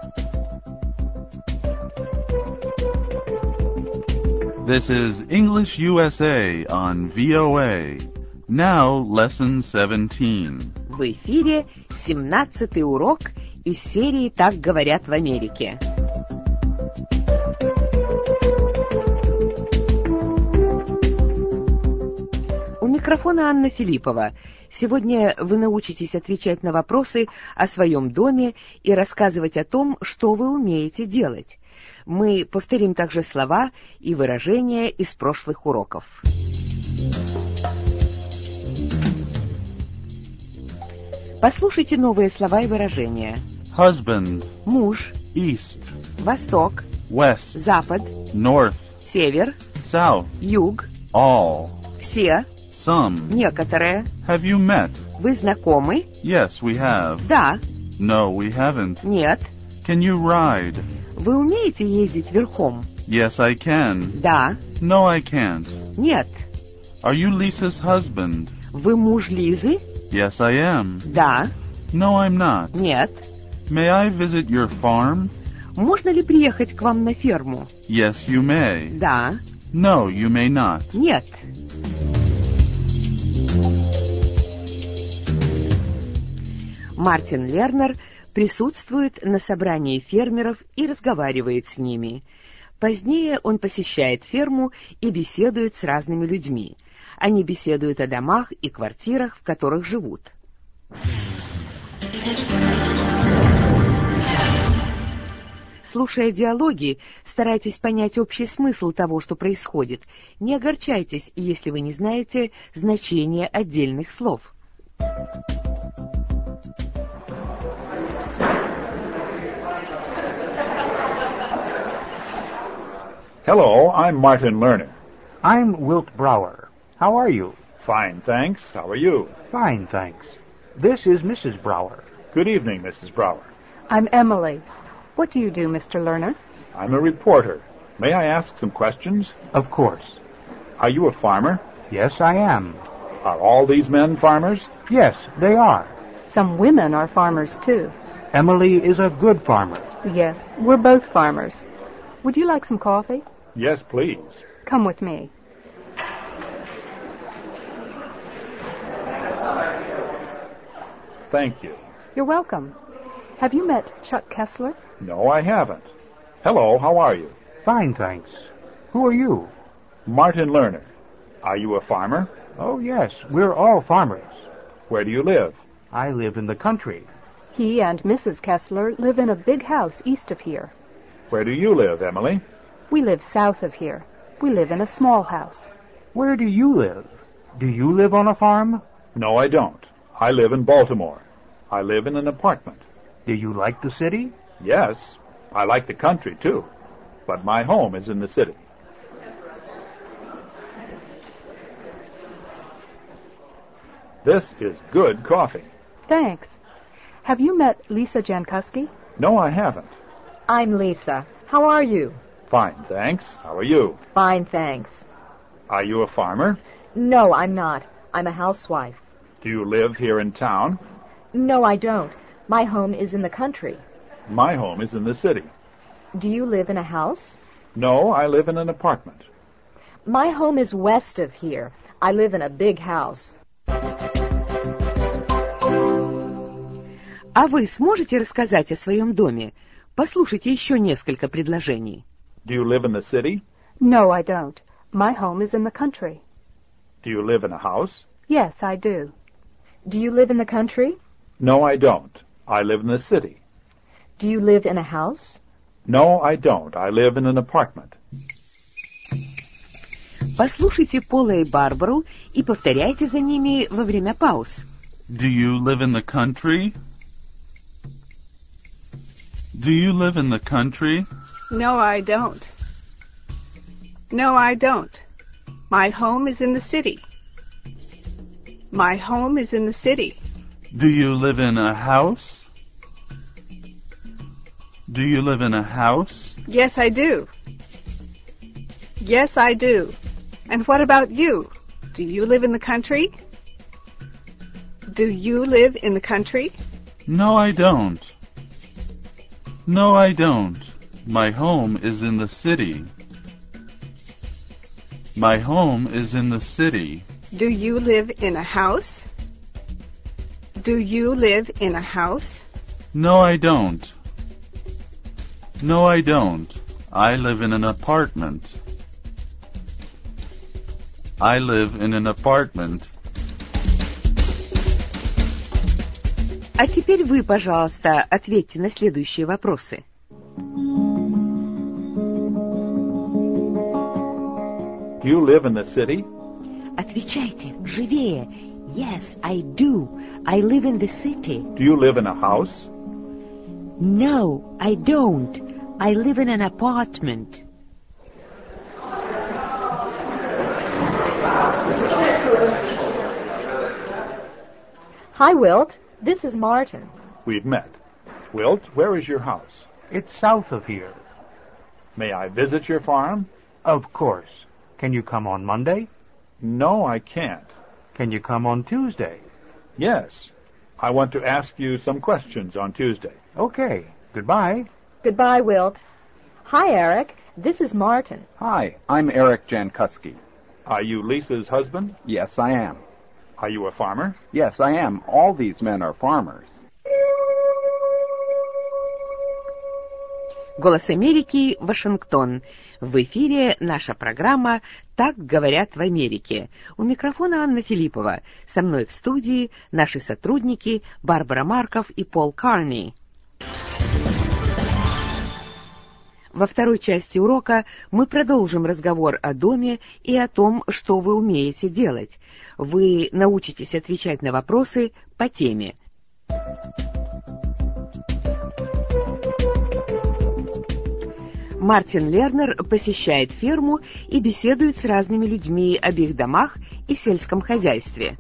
This is English USA on VOA. Now, lesson 17. В эфире 17-й урок из серии «Так говорят в Америке». У микрофона Анна Филиппова. Сегодня вы научитесь отвечать на вопросы о своем доме и рассказывать о том, что вы умеете делать. Мы повторим также слова и выражения из прошлых уроков. Послушайте новые слова и выражения. Husband, Муж, east, восток, west, запад, north, север, south, юг, all, все, some. некоторые. Have you met? Вы знакомы? Yes, we have. Да, No, we haven't. нет. Can you ride? Вы умеете ездить верхом? Yes, I can. Да, No, I can't. нет. Are you Lisa's husband? Вы муж Лизы? Yes, I am. Да, No, I'm not. нет. May I visit your farm? Можно ли приехать к вам на ферму? Yes, you may. Да, No, you may not. нет. Мартин Лернер присутствует на собрании фермеров и разговаривает с ними. Позднее он посещает ферму и беседует с разными людьми. Они беседуют о домах и квартирах, в которых живут. Слушая диалоги, старайтесь понять общий смысл того, что происходит. Не огорчайтесь, если вы не знаете значения отдельных слов. Hello, I'm Martin Lerner. I'm Wilt Brower. How are you? Fine, thanks. How are you? Fine, thanks. This is Mrs. Brower. Good evening, Mrs. Brower. I'm Emily. What do you do, Mr. Lerner? I'm a reporter. May I ask some questions? Of course. Are you a farmer? Yes, I am. Are all these men farmers? Yes, they are. Some women are farmers, too. Emily is a good farmer. Yes, we're both farmers. Would you like some coffee? Yes, please. Come with me. Thank you. You're welcome. Have you met Chuck Kessler? No, I haven't. Hello, how are you? Fine, thanks. Who are you? Martin Lerner. Are you a farmer? Oh, yes, we're all farmers. Where do you live? I live in the country. He and Mrs. Kessler live in a big house east of here. Where do you live, Emily? We live south of here. We live in a small house. Where do you live? Do you live on a farm? No, I don't. I live in Baltimore. I live in an apartment. Do you like the city? Yes, I like the country, too. But my home is in the city. This is good coffee. Thanks. Have you met Lisa Jankowski? No, I haven't. I'm Lisa. How are you? Fine, thanks. How are you? Fine, thanks. Are you a farmer? No, I'm not. I'm a housewife. Do you live here in town? No, I don't. My home is in the country. My home is in the city. Do you live in a house? No, I live in an apartment. My home is west of here. I live in a big house. А вы сможете рассказать о своем доме? Послушайте еще несколько предложений. Do you live in the city? No, I don't. My home is in the country. Do you live in a house? Yes, I do. Do you live in the country? No, I don't. I live in the city. Do you live in a house? No, I don't. I live in an apartment. Послушайте Пола и Барбару и повторяйте за ними во время пауз. Do you live in the country? Do you live in the country? No, I don't. No, I don't. My home is in the city. My home is in the city. Do you live in a house? Do you live in a house? Yes, I do. Yes, I do. And what about you? Do you live in the country? Do you live in the country? No, I don't. No, I don't. My home is in the city. My home is in the city. Do you live in a house? Do you live in a house? No, I don't. No, I don't. I live in an apartment. I live in an apartment. А теперь вы, пожалуйста, ответьте на следующие вопросы. Do you live in the city? Отвечайте, живее. Yes, I do. I live in the city. Do you live in a house? No, I don't. I live in an apartment. Hi, Wilt. This is Martin. We've met. Wilt, where is your house? It's south of here. May I visit your farm? Of course. Can you come on Monday? No, I can't. Can you come on Tuesday? Yes. I want to ask you some questions on Tuesday. Okay. Goodbye. Goodbye, Wilt. Hi, Eric. This is Martin. Hi, I'm Eric Jankuski. Are you Lisa's husband? Yes, I am. Are you a farmer? Yes, I am. All these men are farmers. Голос Америки, Вашингтон. В эфире наша программа «Так говорят в Америке». У микрофона Анна Филиппова. Со мной в студии наши сотрудники Барбара Марков и Пол Карни. Во второй части урока мы продолжим разговор о доме и о том, что вы умеете делать. Вы научитесь отвечать на вопросы по теме. Мартин Лернер посещает ферму и беседует с разными людьми об их домах и сельском хозяйстве.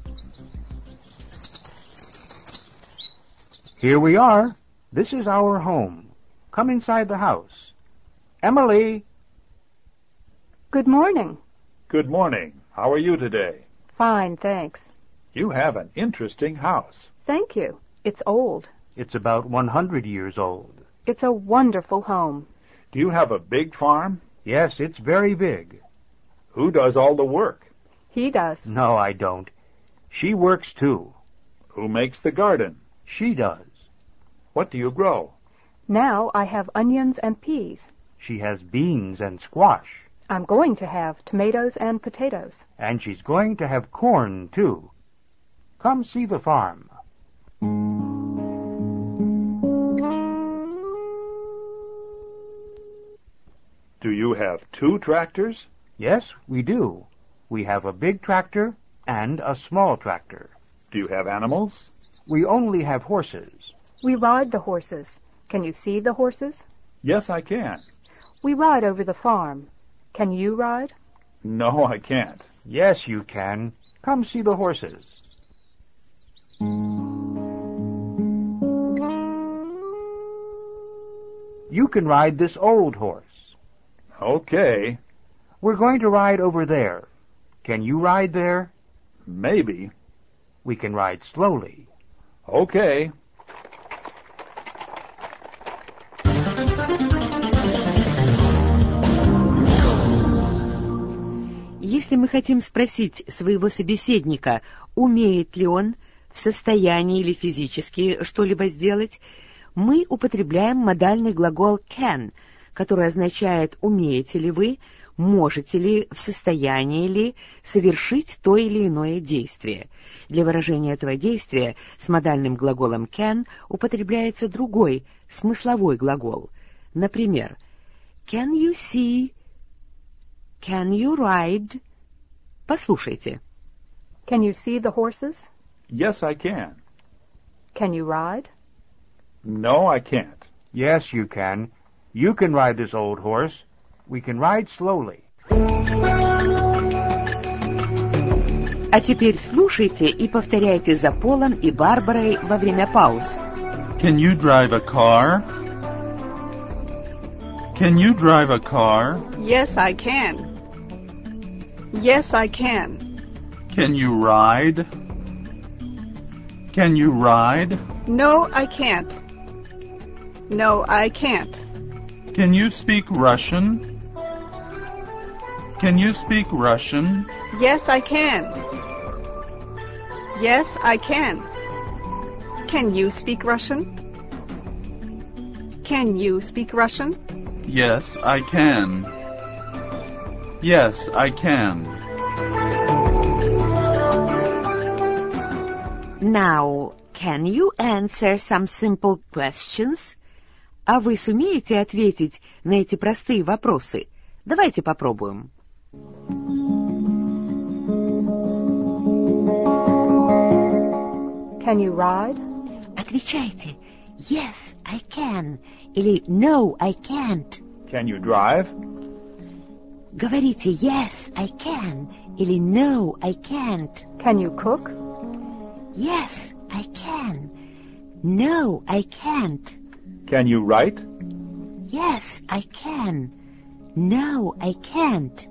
Here we are. This is our home. Come inside the house. Emily! Good morning. Good morning. How are you today? Fine, thanks. You have an interesting house. Thank you. It's old. It's about 100 years old. It's a wonderful home. Do you have a big farm? Yes, it's very big. Who does all the work? He does. No, I don't. She works too. Who makes the garden? She does. What do you grow? Now I have onions and peas. She has beans and squash. I'm going to have tomatoes and potatoes. And she's going to have corn, too. Come see the farm. Do you have 2 tractors? Yes, we do. We have a big tractor and a small tractor. Do you have animals? We only have horses. We ride the horses. Can you see the horses? Yes, I can. We ride over the farm. Can you ride? No, I can't. Yes, you can. Come see the horses. You can ride this old horse. Okay. We're going to ride over there. Can you ride there? Maybe. We can ride slowly. Okay. Если мы хотим спросить своего собеседника, умеет ли он в состоянии или физически что-либо сделать, мы употребляем модальный глагол can, который означает «умеете ли вы», «можете ли», «в состоянии ли» совершить то или иное действие. Для выражения этого действия с модальным глаголом can употребляется другой, смысловой глагол. Например, can you see, can you ride? Послушайте. Can you see the horses? Yes, I can. Can you ride? No, I can't. Yes, you can. You can ride this old horse. We can ride slowly. А теперь слушайте и повторяйте за Полом и Барбарой во время пауз. Can you drive a car? Can you drive a car? Yes, I can. Yes, I can. Can you ride? Can you ride? No, I can't. No, I can't. Can you speak Russian? Can you speak Russian? Yes, I can. Yes, I can. Can you speak Russian? Can you speak Russian? Yes, I can. Yes, I can. Now, can you answer some simple questions? А вы сумеете ответить на эти простые вопросы? Давайте попробуем. Can you ride? Отвечайте «Yes, I can» или «No, I can't». Can you drive? Говорите «Yes, I can» или «No, I can't». Can you cook? Yes, I can. No, I can't. Can you write? Yes, I can. No, I can't.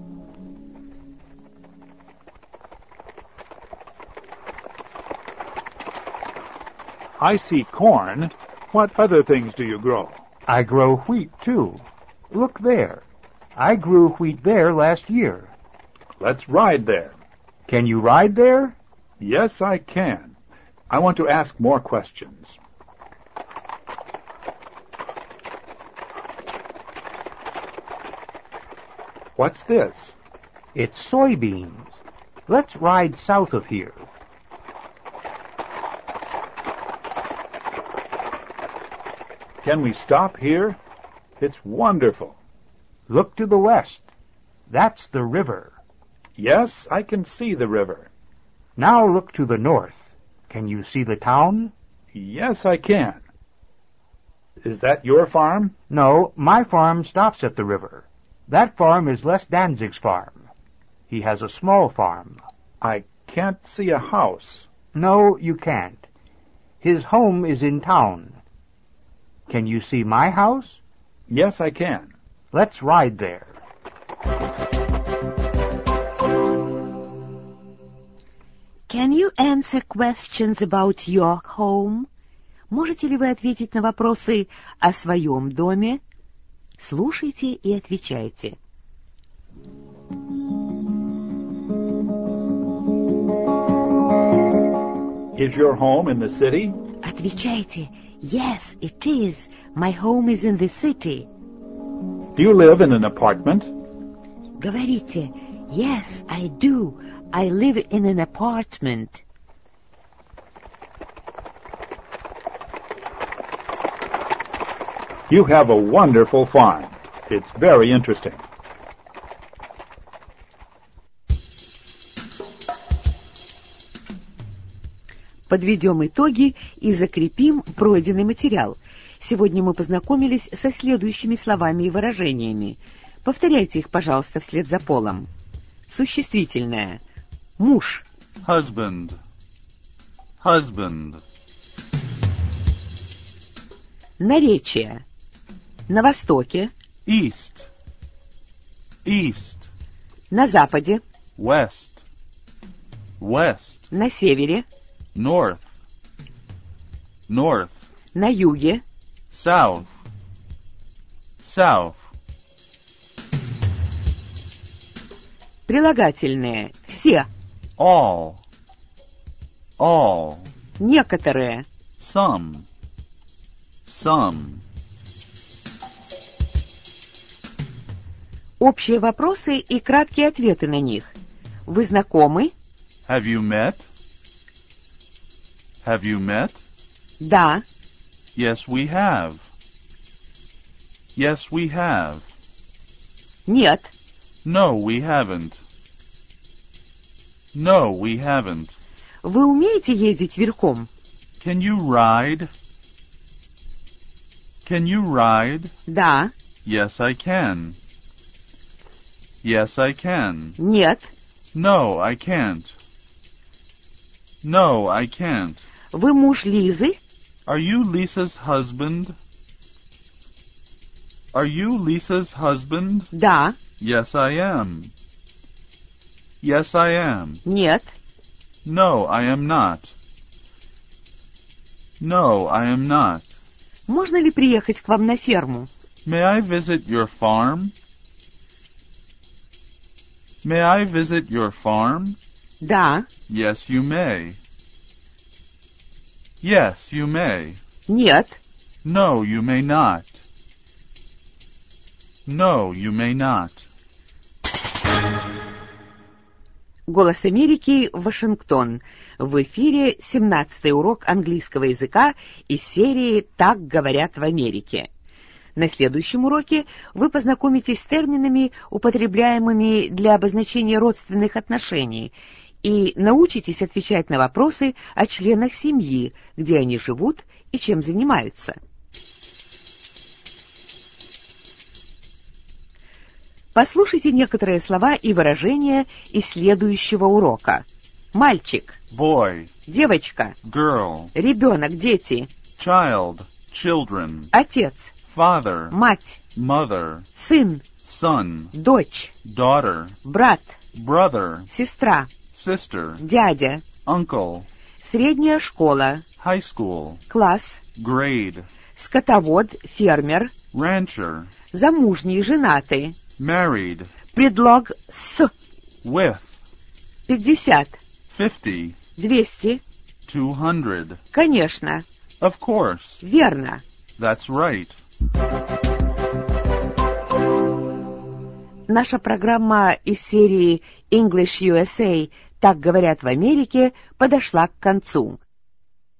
I see corn. What other things do you grow? I grow wheat, too. Look there. I grew wheat there last year. Let's ride there. Can you ride there? Yes, I can. I want to ask more questions. What's this? It's soybeans. Let's ride south of here. Can we stop here? It's wonderful. Look to the west. That's the river. Yes, I can see the river. Now look to the north. Can you see the town? Yes, I can. Is that your farm? No, my farm stops at the river. That farm is Les Danzig's farm. He has a small farm. I can't see a house. No, you can't. His home is in town. Can you see my house? Yes, I can. Let's ride there. Can you answer questions about your home? Можете ли вы ответить на вопросы о своем доме? Слушайте и отвечайте. Is your home in the city? Отвечайте. Yes, it is. My home is in the city. Do you live in an apartment? Говорите. Yes, I do. I live in an apartment. You have a wonderful farm. It's very interesting. Подведем итоги и закрепим пройденный материал. Сегодня мы познакомились со следующими словами и выражениями. Повторяйте их, пожалуйста, вслед за Полом. Существительное. Муж. Husband. Husband. Наречие. На востоке. East. East. На западе. West. West. На севере. North. North. На юге. South. South. Прилагательные. Все. All. All. Некоторые. Some. Some. Общие вопросы и краткие ответы на них. Вы знакомы? Have you met? Have you met? Да. Yes, we have. Yes, we have. Нет. No, we haven't. No, we haven't. Вы умеете ездить верхом? Can you ride? Can you ride? Да. Yes, I can. Yes, I can. Нет. No, I can't. No, I can't. Вы муж Лизы? Are you Lisa's husband? Are you Lisa's husband? Да. Yes, I am. Yes, I am. Нет. No, I am not. No, I am not. Можно ли приехать к вам на ферму? May I visit your farm? May I visit your farm? Да. Yes, you may. Yes, you may. Нет. No, you may not. No, you may not. Голос Америки, Вашингтон. В эфире 17-й урок английского языка из серии «Так говорят в Америке». На следующем уроке вы познакомитесь с терминами, употребляемыми для обозначения родственных отношений, и научитесь отвечать на вопросы о членах семьи, где они живут и чем занимаются. Послушайте некоторые слова и выражения из следующего урока. Мальчик. Boy. Девочка. Girl. Ребенок, дети. Child. Children. Отец. Father. Мать. Mother. Сын. Son. Дочь. Daughter. Брат. Brother. Сестра. Sister. Дядя. Uncle. Средняя школа. High school. Класс. Grade. Скотовод, фермер. Rancher. Замужний, женатый. Married. Предлог «с». With. 50. 50. 200. 200. Конечно. Of course. Верно. That's right. Наша программа из серии English USA «Так говорят в Америке» подошла к концу.